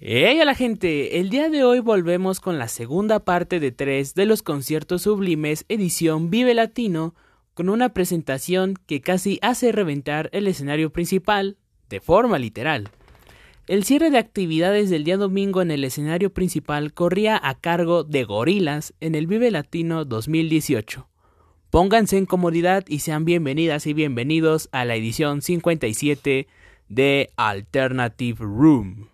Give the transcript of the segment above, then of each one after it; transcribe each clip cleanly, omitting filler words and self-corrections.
¡Hey a la gente! El día de hoy volvemos con la segunda parte de 3 de los conciertos sublimes edición Vive Latino, con una presentación que casi hace reventar el escenario principal, de forma literal. El cierre de actividades del día domingo en el escenario principal corría a cargo de Gorillaz en el Vive Latino 2018. Pónganse en comodidad y sean bienvenidas y bienvenidos a la edición 57 de Alternative Room.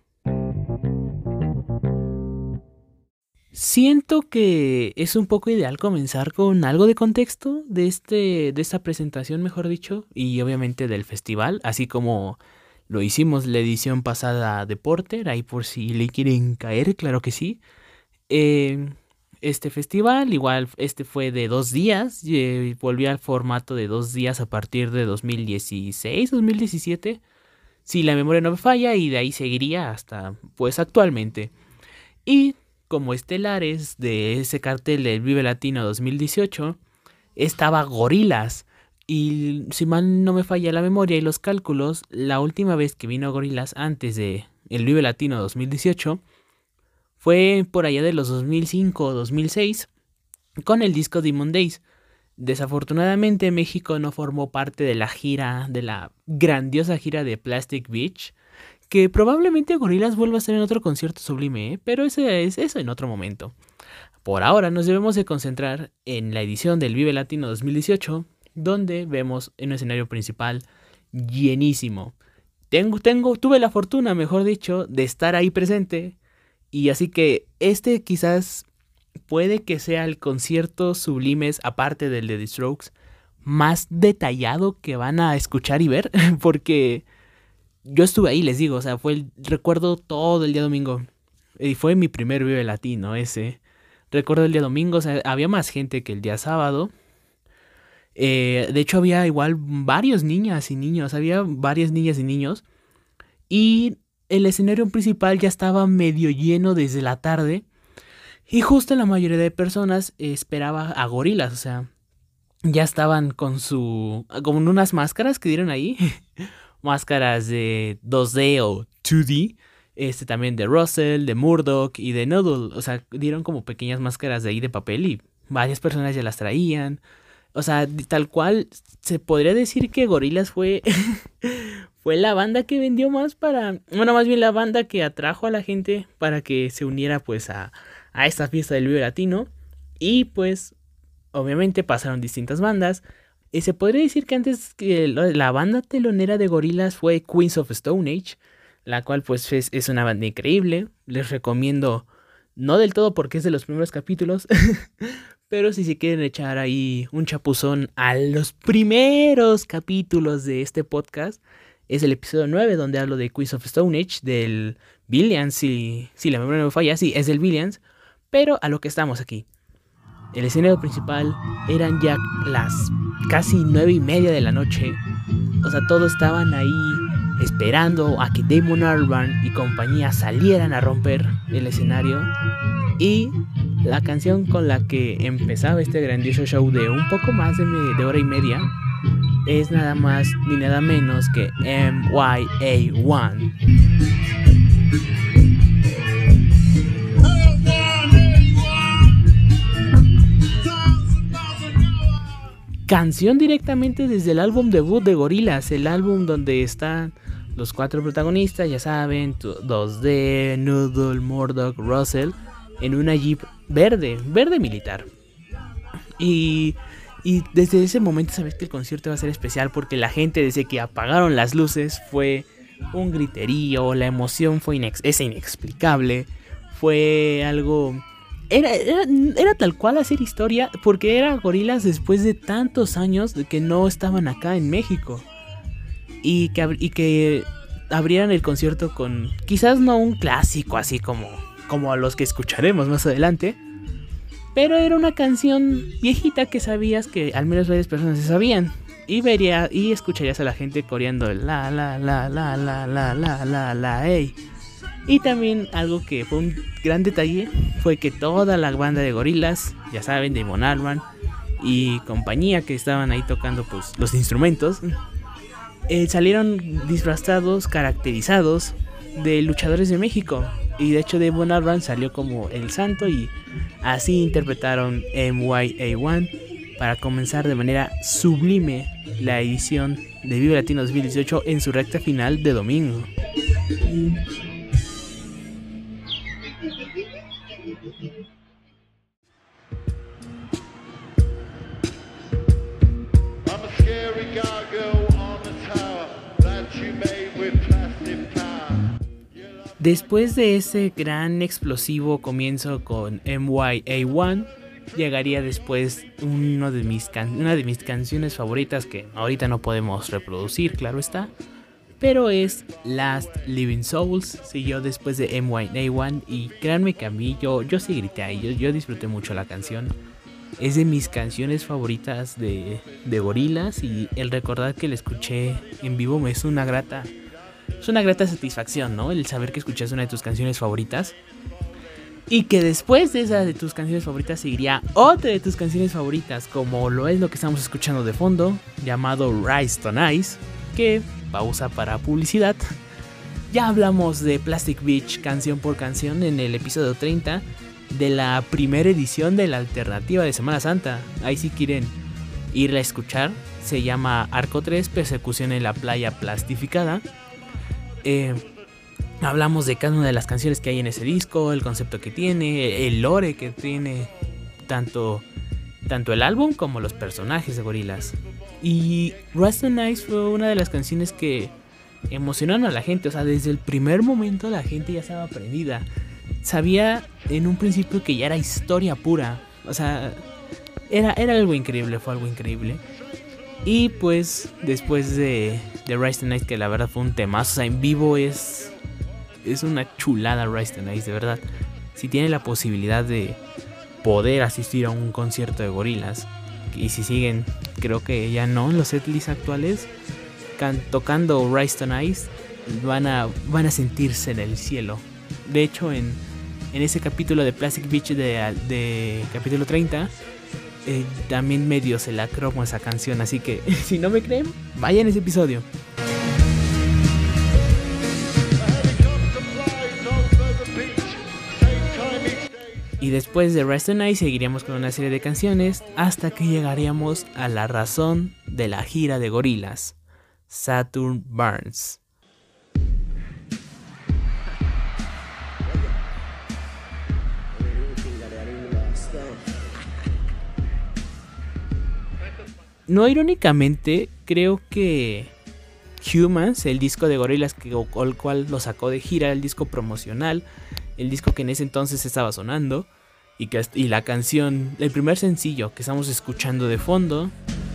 Siento que es un poco ideal comenzar con algo de contexto de esta presentación, mejor dicho, y obviamente del festival, así como lo hicimos la edición pasada de Porter, ahí por si le quieren caer, claro que sí. Este festival, igual, fue de 2 días, volvió al formato de 2 días a partir de 2016, 2017, si la memoria no me falla, y de ahí seguiría hasta, pues, actualmente. Y como estelares de ese cartel del Vive Latino 2018, estaba Gorillaz. Y si mal no me falla la memoria y los cálculos, la última vez que vino Gorillaz antes de el Vive Latino 2018 fue por allá de los 2005 o 2006 con el disco Demon Days. Desafortunadamente México no formó parte de la gira, de la grandiosa gira de Plastic Beach, que probablemente Gorillaz vuelva a hacer en otro concierto sublime, pero eso en otro momento. Por ahora nos debemos de concentrar en la edición del Vive Latino 2018, donde vemos en un escenario principal llenísimo. Tuve la fortuna, mejor dicho, de estar ahí presente, y así que quizás puede que sea el concierto sublimes, aparte del de The Strokes, más detallado que van a escuchar y ver, porque yo estuve ahí, les digo, o sea, recuerdo todo el día domingo, y fue mi primer Vive Latino ese. Recuerdo el día domingo, o sea, había más gente que el día sábado. De hecho había igual varias niñas y niños, y el escenario principal ya estaba medio lleno desde la tarde, y justo la mayoría de personas esperaba a Gorillaz, o sea, ya estaban con unas máscaras que dieron ahí, máscaras de 2D o 2D, también de Russell, de Murdoch y de Noodle, o sea, dieron como pequeñas máscaras de ahí de papel y varias personas ya las traían. O sea, tal cual, se podría decir que Gorillaz fue la banda que vendió más más bien la banda que atrajo a la gente para que se uniera pues a esta fiesta del Vive Latino. Y pues, obviamente pasaron distintas bandas. Y se podría decir que antes la banda telonera de Gorillaz fue Queens of Stone Age, la cual pues es una banda increíble. Les recomiendo, no del todo porque es de los primeros capítulos, pero si se quieren echar ahí un chapuzón a los primeros capítulos de este podcast, es el episodio 9 donde hablo de Queens of Stone Age, del Billions, si la memoria no me falla, sí, es del Billions, pero a lo que estamos aquí. El escenario principal eran ya las casi 9:30 de la noche, o sea, todos estaban ahí esperando a que Damon Albarn y compañía salieran a romper el escenario, y la canción con la que empezaba este grandioso show de un poco más de hora y media es nada más ni nada menos que MYA1. Canción directamente desde el álbum debut de Gorillaz, el álbum donde están los 4 protagonistas, ya saben, 2D, Noodle, Murdoch, Russell, en una Jeep verde militar. Y desde ese momento sabes que el concierto va a ser especial porque la gente, desde que apagaron las luces, fue un griterío, la emoción es inexplicable, fue algo... Era tal cual hacer historia, porque era Gorillaz después de tantos años de que no estaban acá en México, y que abrieran el concierto con quizás no un clásico así como a los que escucharemos más adelante, pero era una canción viejita que sabías que al menos varias personas se sabían, y escucharías a la gente coreando la la la la la la la la la ey. Y también algo que fue un gran detalle fue que toda la banda de Gorillaz, ya saben, Damon Albarn y compañía que estaban ahí tocando pues los instrumentos, salieron disfrazados, caracterizados de luchadores de México. Y de hecho Damon Albarn salió como el santo y así interpretaron MYA1 para comenzar de manera sublime la edición de Vive Latino 2018 en su recta final de domingo. Después de ese gran explosivo comienzo con MYA1, llegaría después una de mis canciones favoritas que ahorita no podemos reproducir, claro está, pero es Last Living Souls. Siguió después de MYA1 y créanme que a mí yo sí grité ahí, yo disfruté mucho la canción. Es de mis canciones favoritas de Gorillaz y el recordar que la escuché en vivo me es una grata satisfacción, ¿no? El saber que escuchas una de tus canciones favoritas y que después de esa de tus canciones favoritas seguiría otra de tus canciones favoritas, como lo es lo que estamos escuchando de fondo, llamado Rise on Ice, que pausa para publicidad. Ya hablamos de Plastic Beach canción por canción en el episodio 30 de la primera edición de la alternativa de Semana Santa. Ahí si quieren irla a escuchar, se llama Arco 3, Persecución en la Playa Plastificada. Hablamos de cada una de las canciones que hay en ese disco, el concepto que tiene, el lore que tiene, tanto el álbum como los personajes de Gorillaz. Y Rust on Ice fue una de las canciones que emocionaron a la gente, o sea, desde el primer momento la gente ya estaba prendida. Sabía en un principio que ya era historia pura, o sea, era algo increíble, fue algo increíble. Y pues después de Rise the Night, que la verdad fue un temazo, o sea, en vivo es una chulada Rise the Night, de verdad. Si tienen la posibilidad de poder asistir a un concierto de Gorillaz, y si siguen, creo que ya no, en los setlists actuales, tocando Rise the Night, van a sentirse en el cielo. De hecho, en ese capítulo de Plastic Beach de capítulo 30, también medio se la cromo esa canción, así que si no me creen, vayan a ese episodio. Y después de Rest the Night seguiríamos con una serie de canciones hasta que llegaríamos a la razón de la gira de Gorillaz, Saturn Burns. No irónicamente, creo que Humans, el disco de Gorillaz el cual lo sacó de gira, el disco promocional, el disco que en ese entonces estaba sonando, y la canción, el primer sencillo que estamos escuchando de fondo,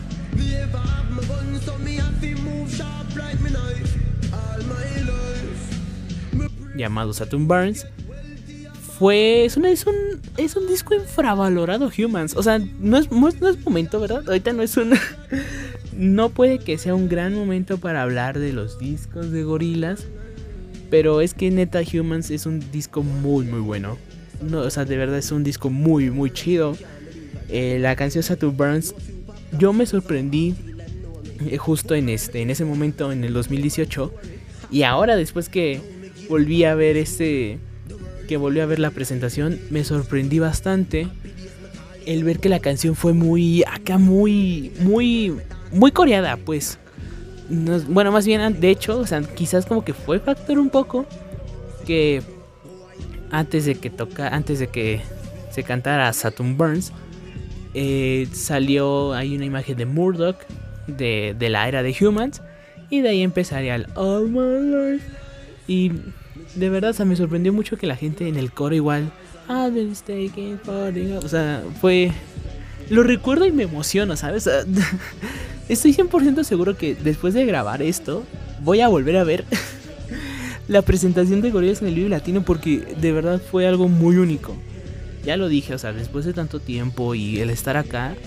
llamado Saturn Burns, es un disco infravalorado, Humans. O sea, no es momento, ¿verdad? Ahorita no puede que sea un gran momento para hablar de los discos de Gorillaz, pero es que neta Humans es un disco muy muy bueno. No, o sea, de verdad es un disco muy muy chido. La canción Saturn Burns, yo me sorprendí justo en ese momento, en el 2018, y ahora después que volví a ver la presentación, me sorprendí bastante el ver que la canción fue muy coreada, pues. Bueno, más bien, de hecho, o sea, quizás como que fue factor un poco que antes de que se cantara Saturn Burns, salió ahí una imagen de Murdoch de la era de Humans, y de ahí empezaría el All My Life. Y de verdad, o sea, me sorprendió mucho que la gente en el coro igual, I've been taking falling, o sea, lo recuerdo y me emociona, ¿sabes? O sea, estoy 100% seguro que después de grabar esto voy a volver a ver la presentación de Gorillaz en el Vive Latino, porque de verdad fue algo muy único. Ya lo dije, o sea, después de tanto tiempo y el estar acá,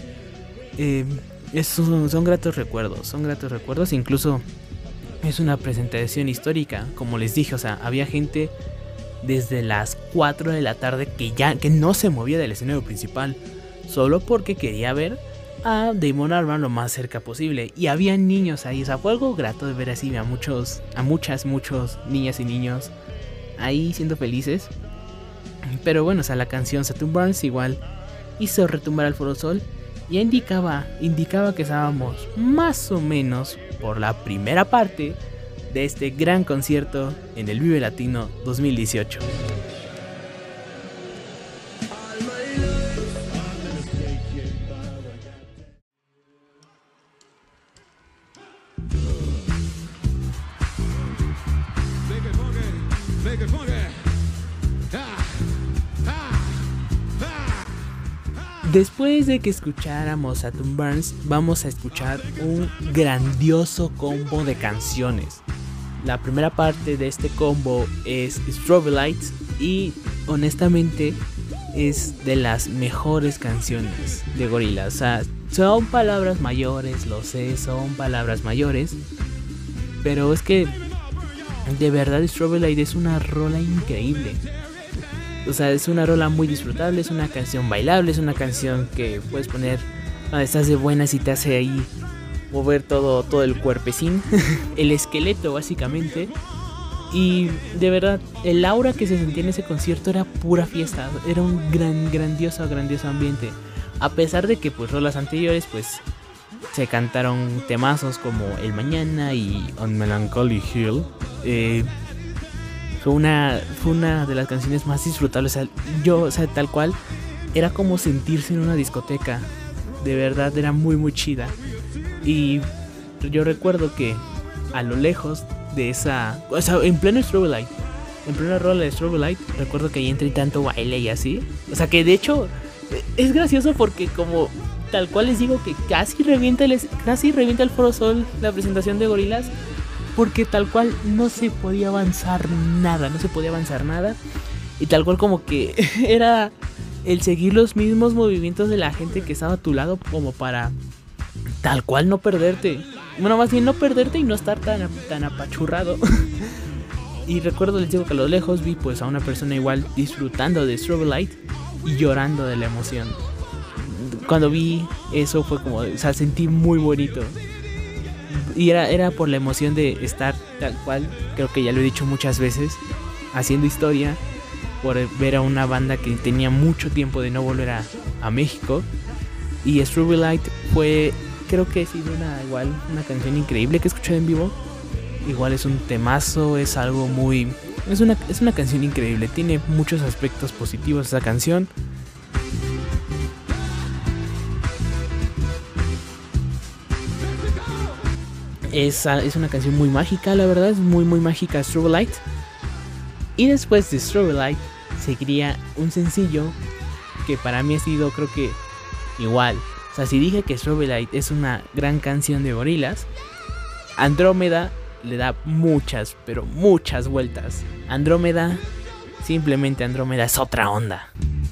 son gratos recuerdos, incluso es una presentación histórica, como les dije, o sea, había gente desde las 4 de la tarde que no se movía del escenario principal, solo porque quería ver a Damon Albarn lo más cerca posible, y había niños ahí, o sea, fue algo grato de ver así a muchos niñas y niños ahí siendo felices. Pero bueno, o sea, la canción Saturn Burns igual hizo retumbar al Foro Sol. Ya indicaba que estábamos más o menos por la primera parte de este gran concierto en el Vive Latino 2018. Después de que escucháramos Saturn Burns, vamos a escuchar un grandioso combo de canciones. La primera parte de este combo es Strawberry Lights y honestamente es de las mejores canciones de Gorillaz. O sea, son palabras mayores, lo sé, son palabras mayores, pero es que de verdad Strawberry Lights es una rola increíble. O sea, es una rola muy disfrutable, es una canción bailable, es una canción que puedes poner cuando estás de buenas y te hace ahí mover todo el cuerpecín, el esqueleto básicamente. Y de verdad, el aura que se sentía en ese concierto era pura fiesta, era un grandioso ambiente. A pesar de que pues rolas anteriores pues se cantaron temazos como El Mañana y On Melancholy Hill. Fue una de las canciones más disfrutables. O sea, tal cual, era como sentirse en una discoteca. De verdad, era muy chida. Y yo recuerdo que a lo lejos de esa... O sea, en pleno Strawberry Light, en plena rola de Strawberry Light, recuerdo que ahí entré tanto baile y así. O sea, que de hecho, es gracioso porque como... Tal cual les digo que casi revienta el Foro Sol la presentación de Gorillaz. Porque tal cual no se podía avanzar nada. Y tal cual como que era el seguir los mismos movimientos de la gente que estaba a tu lado, como para tal cual no perderte. Bueno, más bien no perderte y no estar tan apachurrado. Y recuerdo, les digo que a lo lejos vi pues a una persona igual disfrutando de Strawberry Light y llorando de la emoción. Cuando vi eso fue como, o sea, sentí muy bonito. Y era por la emoción de estar tal cual, creo que ya lo he dicho muchas veces, haciendo historia, por ver a una banda que tenía mucho tiempo de no volver a México. Y Strawberry Light fue, creo que ha sido una canción increíble que he escuchado en vivo. Igual es un temazo, es algo muy... Es una canción increíble, tiene muchos aspectos positivos esa canción. Es una canción muy mágica, la verdad, es muy mágica Strawberry Light. Y después de Strawberry Light seguiría un sencillo que para mí ha sido, creo que igual. O sea, si dije que Strawberry Light es una gran canción de Gorillaz, Andrómeda le da muchas, pero muchas vueltas. Andrómeda, simplemente Andrómeda es otra onda.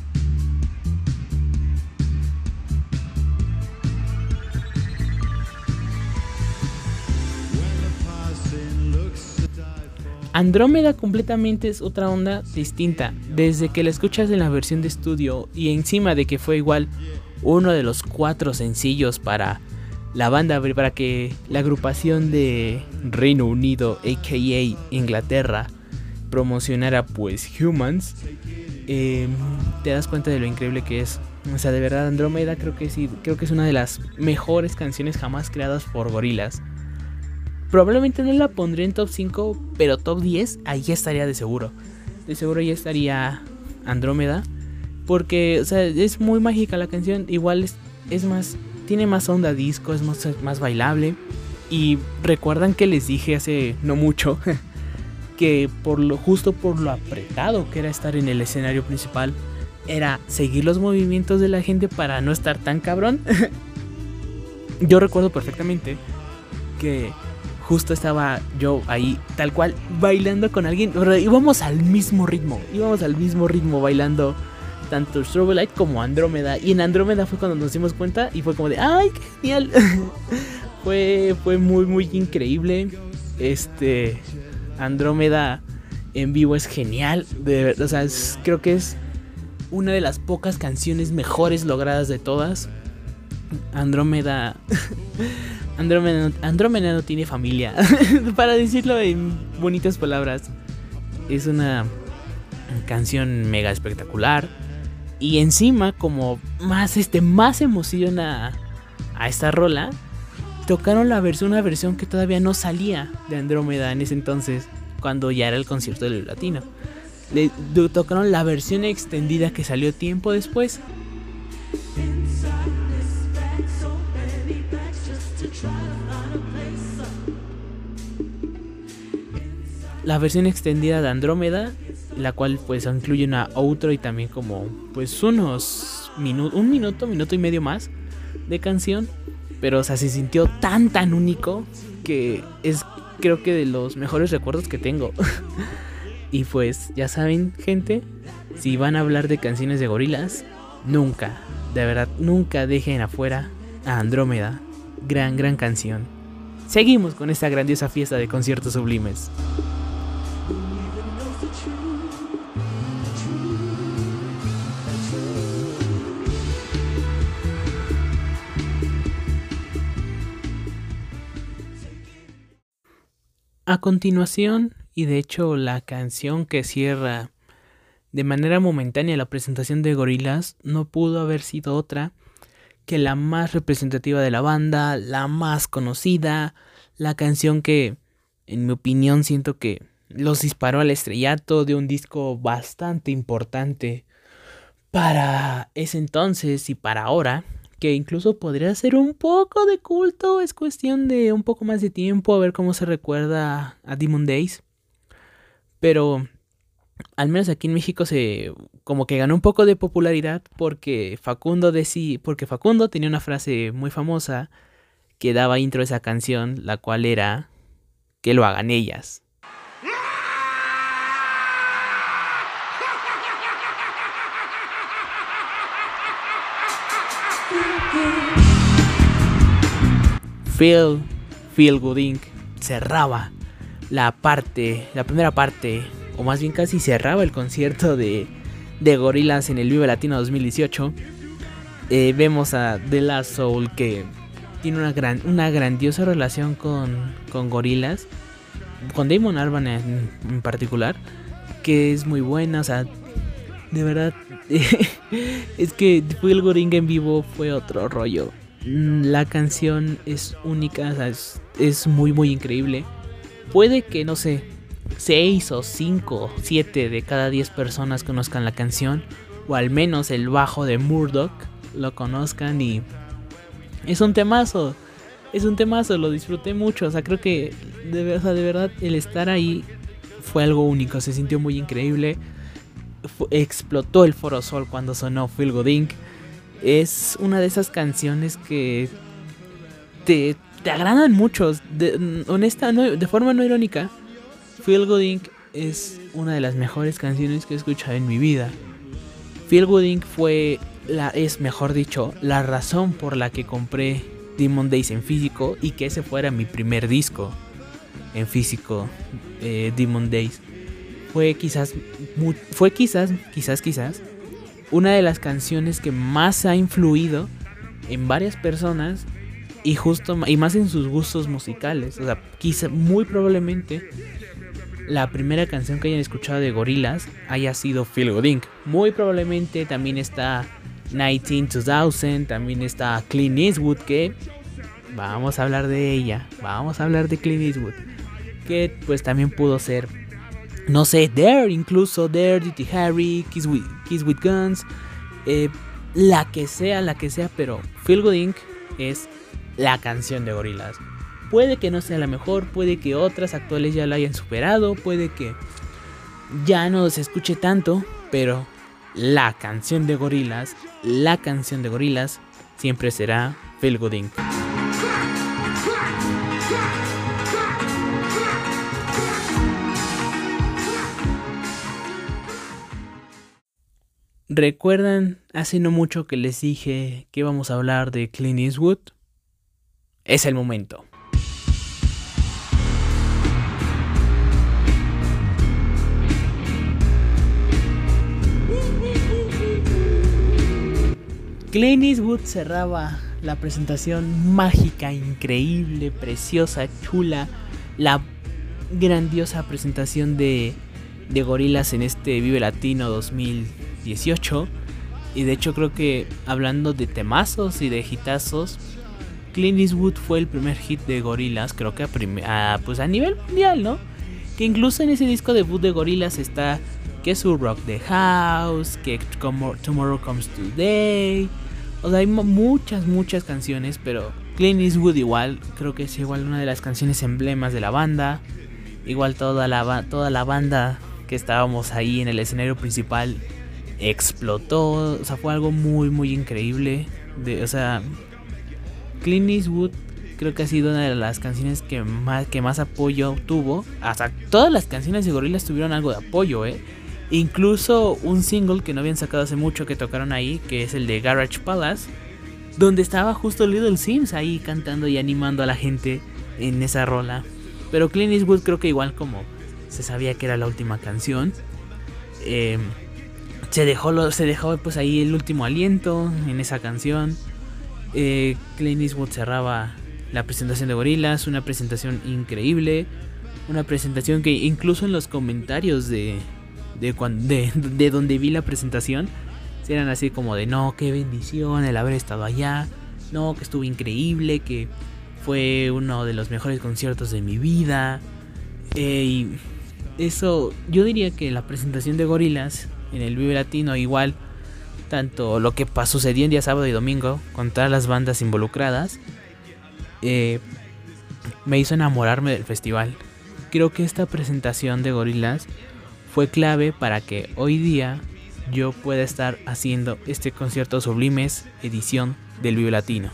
Andrómeda completamente es otra onda distinta, desde que la escuchas en la versión de estudio y encima de que fue igual uno de los 4 sencillos para la banda, para que la agrupación de Reino Unido, aka Inglaterra, promocionara pues Humans. Te das cuenta de lo increíble que es. O sea, de verdad Andrómeda creo que es una de las mejores canciones jamás creadas por Gorillaz. Probablemente no la pondré en top 5, pero top 10 ahí ya estaría de seguro. De seguro ya estaría Andrómeda. Porque, o sea, es muy mágica la canción. Igual es más, tiene más onda disco, es más bailable. Y recuerdan que les dije hace no mucho que justo por lo apretado que era estar en el escenario principal, era seguir los movimientos de la gente para no estar tan cabrón. Yo recuerdo perfectamente que justo estaba yo ahí, tal cual, bailando con alguien. Íbamos al mismo ritmo bailando tanto Strawberry Light como Andrómeda. Y en Andrómeda fue cuando nos dimos cuenta y fue como de ¡ay, qué genial! fue muy increíble. Andrómeda en vivo es genial. O sea, creo que es una de las pocas canciones mejores logradas de todas. Andrómeda no tiene familia. Para decirlo en bonitas palabras, Es una canción mega espectacular. Y encima, como más emociona a esta rola, tocaron una versión que todavía no salía de Andrómeda en ese entonces, cuando ya era el concierto del Vive Latino. Tocaron la versión extendida que salió tiempo después. La versión extendida de Andrómeda, la cual pues incluye una outro y también como pues unos un minuto y medio más de canción. Pero o sea, se sintió tan único que es, creo que, de los mejores recuerdos que tengo. Y pues ya saben, gente, si van a hablar de canciones de Gorillaz, nunca, de verdad, nunca dejen afuera a Andrómeda. Gran canción. Seguimos con esta grandiosa fiesta de conciertos sublimes. A continuación, y de hecho la canción que cierra de manera momentánea la presentación de Gorillaz, no pudo haber sido otra que la más representativa de la banda, la más conocida, la canción que, en mi opinión, siento que los disparó al estrellato de un disco bastante importante para ese entonces y para ahora, que incluso podría ser un poco de culto. Es cuestión de un poco más de tiempo a ver cómo se recuerda a Demon Days. Pero al menos aquí en México se como que ganó un poco de popularidad porque Facundo tenía una frase muy famosa que daba intro a esa canción, la cual era que lo hagan ellas. Feel Good Inc. cerraba la primera parte, o más bien casi cerraba el concierto de Gorillaz en el Vive Latino 2018. Vemos a De La Soul, que tiene una grandiosa relación con Gorillaz, con Damon Albarn en particular, que es muy buena. O sea, de verdad, es que Feel Good Inc. en vivo fue otro rollo. La canción es única, o sea, es muy increíble. Puede que, no sé, 6 o 5, 7 de cada 10 personas conozcan la canción, o al menos el bajo de Murdoch lo conozcan, y es un temazo, lo disfruté mucho. O sea, creo que de verdad el estar ahí fue algo único, se sintió muy increíble. Explotó el Foro Sol cuando sonó Feel Good Inc. Es una de esas canciones que te agradan mucho. De forma no irónica, Feel Good Inc. es una de las mejores canciones que he escuchado en mi vida. Feel Good Inc. es la razón por la que compré Demon Days en físico, y que ese fuera mi primer disco en físico. Demon Days fue quizás una de las canciones que más ha influido en varias personas, y más en sus gustos musicales. O sea, quizá muy probablemente la primera canción que hayan escuchado de Gorillaz haya sido Feel Good Inc. Muy probablemente también está 19-2000, también está Clint Eastwood, que vamos a hablar de ella, vamos a hablar de Clint Eastwood, que pues también pudo ser, no sé, incluso Dare, Dirty Harry, Kiss with Guns, la que sea, pero Feel Good Inc. es la canción de Gorillaz. Puede que no sea la mejor, puede que otras actuales ya la hayan superado, puede que ya no se escuche tanto, pero la canción de Gorillaz siempre será Feel Good Inc. ¿Recuerdan hace no mucho que les dije que íbamos a hablar de Clint Eastwood? Es el momento. Clint Eastwood cerraba la presentación mágica, increíble, preciosa, chula, la grandiosa presentación de de Gorillaz en este Vive Latino 2018. Y de hecho creo que hablando de temazos y de hitazos, Clint Eastwood fue el primer hit de Gorillaz, creo que pues a nivel mundial, ¿no? Que incluso en ese disco debut de Gorillaz está que su Rock the House, que Tomorrow Comes Today. O sea, hay muchas canciones, pero Clint Eastwood igual, creo que es igual una de las canciones emblemas de la banda. Igual toda la banda que estábamos ahí en el escenario principal explotó. O sea, fue algo muy increíble. O sea, Clint Eastwood creo que ha sido una de las canciones que más apoyo tuvo. Hasta todas las canciones de Gorillaz tuvieron algo de apoyo, Incluso un single que no habían sacado hace mucho que tocaron ahí, que es el de Garage Palace, donde estaba justo Little Sims ahí cantando y animando a la gente en esa rola. Pero Clint Eastwood creo que igual como se sabía que era la última canción, se dejó pues ahí el último aliento en esa canción. Clint Eastwood cerraba la presentación de Gorillaz, una presentación increíble, una presentación que incluso en los comentarios de donde vi la presentación eran así como de no, qué bendición el haber estado allá, no, que estuvo increíble, que fue uno de los mejores conciertos de mi vida. Y eso, yo diría que la presentación de Gorillaz en el Vive Latino, igual tanto lo que sucedió en día sábado y domingo con todas las bandas involucradas, me hizo enamorarme del festival. Creo que esta presentación de Gorillaz fue clave para que hoy día yo pueda estar haciendo este concierto Sublimes edición del Vive Latino.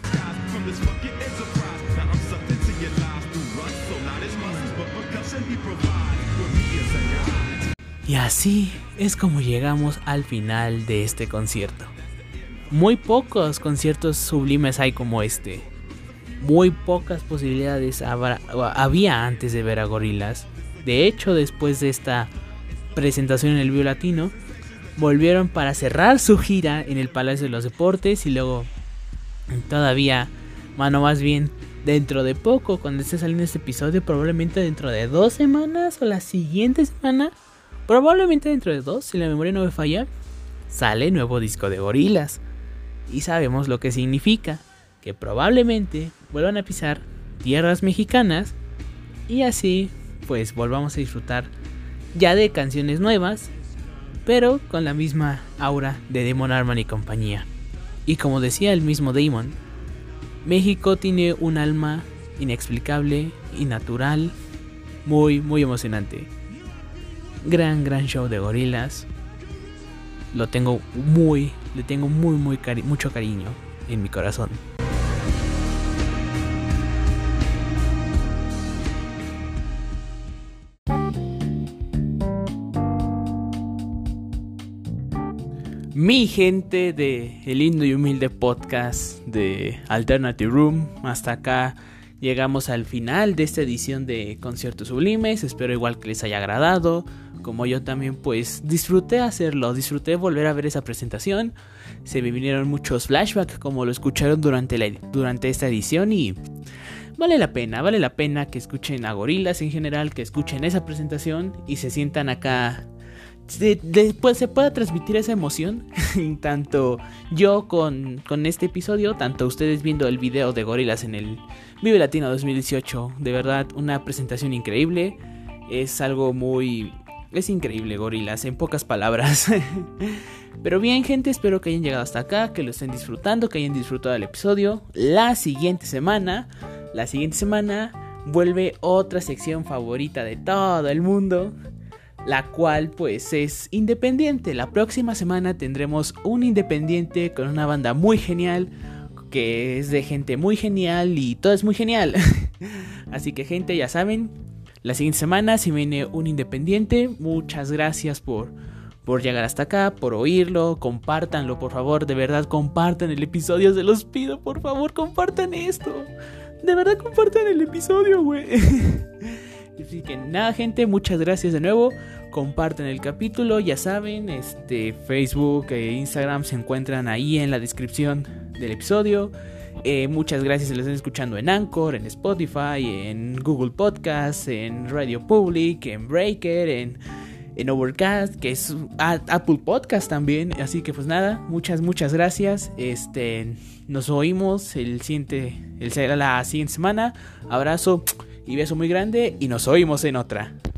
Y así es como llegamos al final de este concierto. Muy pocos conciertos sublimes hay como este. Muy pocas posibilidades había antes de ver a Gorillaz. De hecho, después de esta presentación en el Vive Latino, volvieron para cerrar su gira en el Palacio de los Deportes. Y luego todavía, más bien dentro de poco, cuando esté saliendo este episodio, probablemente dentro de 2 semanas o la siguiente semana, probablemente dentro de 2, si la memoria no me falla, sale nuevo disco de Gorillaz. Y sabemos lo que significa, que probablemente vuelvan a pisar tierras mexicanas y así pues volvamos a disfrutar ya de canciones nuevas, pero con la misma aura de Damon Albarn y compañía. Y como decía el mismo Damon, México tiene un alma inexplicable y natural, muy emocionante. Gran show de Gorillaz. Le tengo mucho cariño en mi corazón. Mi gente de el lindo y humilde podcast de Alternative Room, hasta acá llegamos al final de esta edición de Conciertos Sublimes. Espero igual que les haya agradado, como yo también pues disfruté hacerlo, disfruté volver a ver esa presentación. Se me vinieron muchos flashbacks como lo escucharon durante esta edición y vale la pena que escuchen a Gorillaz en general, que escuchen esa presentación y se sientan acá. Se pueda transmitir esa emoción tanto yo con este episodio, tanto ustedes viendo el video de Gorillaz en el Vive Latino 2018. De verdad, una presentación increíble. Es increíble Gorillaz, en pocas palabras. Pero bien, gente, espero que hayan llegado hasta acá, que lo estén disfrutando, que hayan disfrutado el episodio. La siguiente semana vuelve otra sección favorita de todo el mundo, la cual pues es independiente. La próxima semana tendremos un independiente con una banda muy genial, que es de gente muy genial y todo es muy genial. Así que, gente, ya saben, la siguiente semana se viene un independiente. Muchas gracias por llegar hasta acá, por oírlo. Compártanlo, por favor, de verdad, compartan el episodio, se los pido, por favor, compartan esto. De verdad, compartan el episodio, güey. Así que nada, gente, muchas gracias de nuevo. Compartan el capítulo, ya saben, Facebook e Instagram se encuentran ahí en la descripción del episodio. Muchas gracias si lo están escuchando en Anchor, en Spotify, en Google Podcasts, en Radio Public, en Breaker, en Overcast, que es Apple Podcast también. Así que pues nada, muchas gracias. Nos oímos la siguiente semana. Abrazo y beso muy grande y nos oímos en otra.